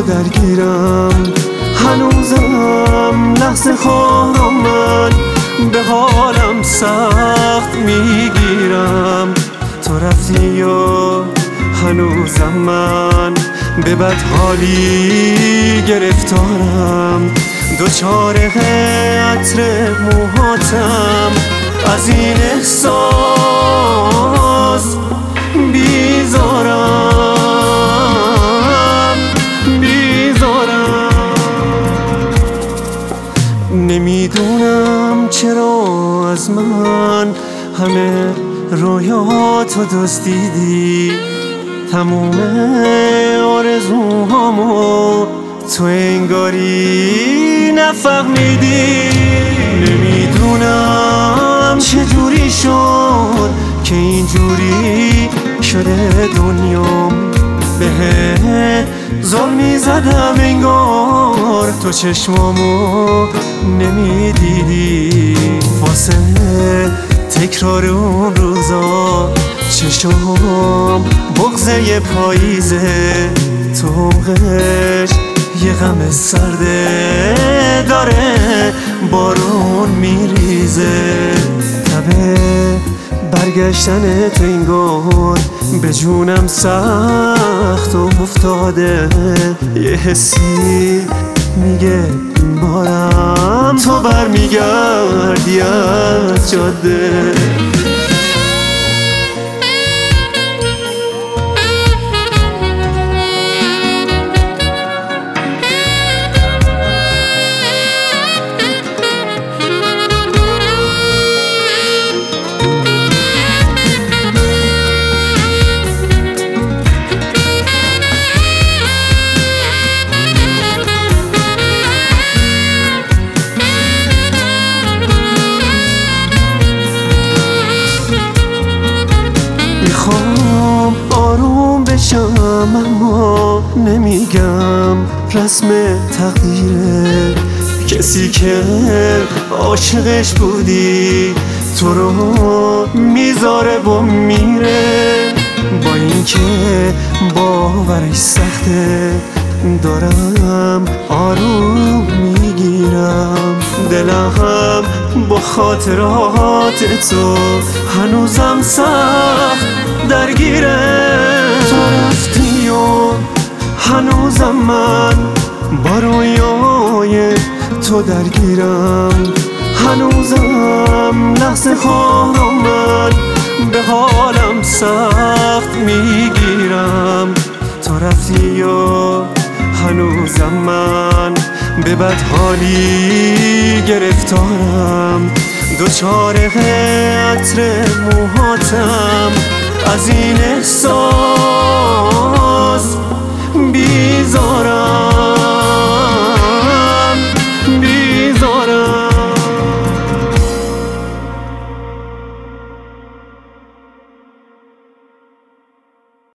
تو درگیرم، هنوزم لحظه خواهم من به حالم سخت میگیرم. تو رفتی و هنوزم من به بدحالی گرفتارم، دوچاره عطر موهاتم، از این احساس بیزارم. نمیدونم چرا از من همه رویاتو دزدیدی، تموم آرزوهامو تو انگاری نفهمیدی. نمیدونم چجوری شد که اینجوری شده دنیام، بهت ظلمی زدم انگار تو چشمامو نمیدیدی. واسه تکرار اون روزا چشم بغضه پاییزه، تو عمقش یه غم سرده داره بارون میریزه. تبه برگشتن تو انگار به جونم سخت افتاده، یه حسی میگه بارم تو برمیگردی از جاده. میخوام آروم بشم اما نمیگم، رسم تقدیره. کسی که عاشقش بودی تو رو میذاره و میره، با اینکه باورش سخته دارم آروم میگیرم. دلم با خاطرات تو هنوزم سخت درگیره. تو رفتی و هنوزم من با رویای تو درگیرم، هنوزم لحظه خواهم من به حالم سخت میگیرم. تو رفتی و هنوزم من به بدحالی گرفتارم، دوچاره عطر موهاتم، از این احساس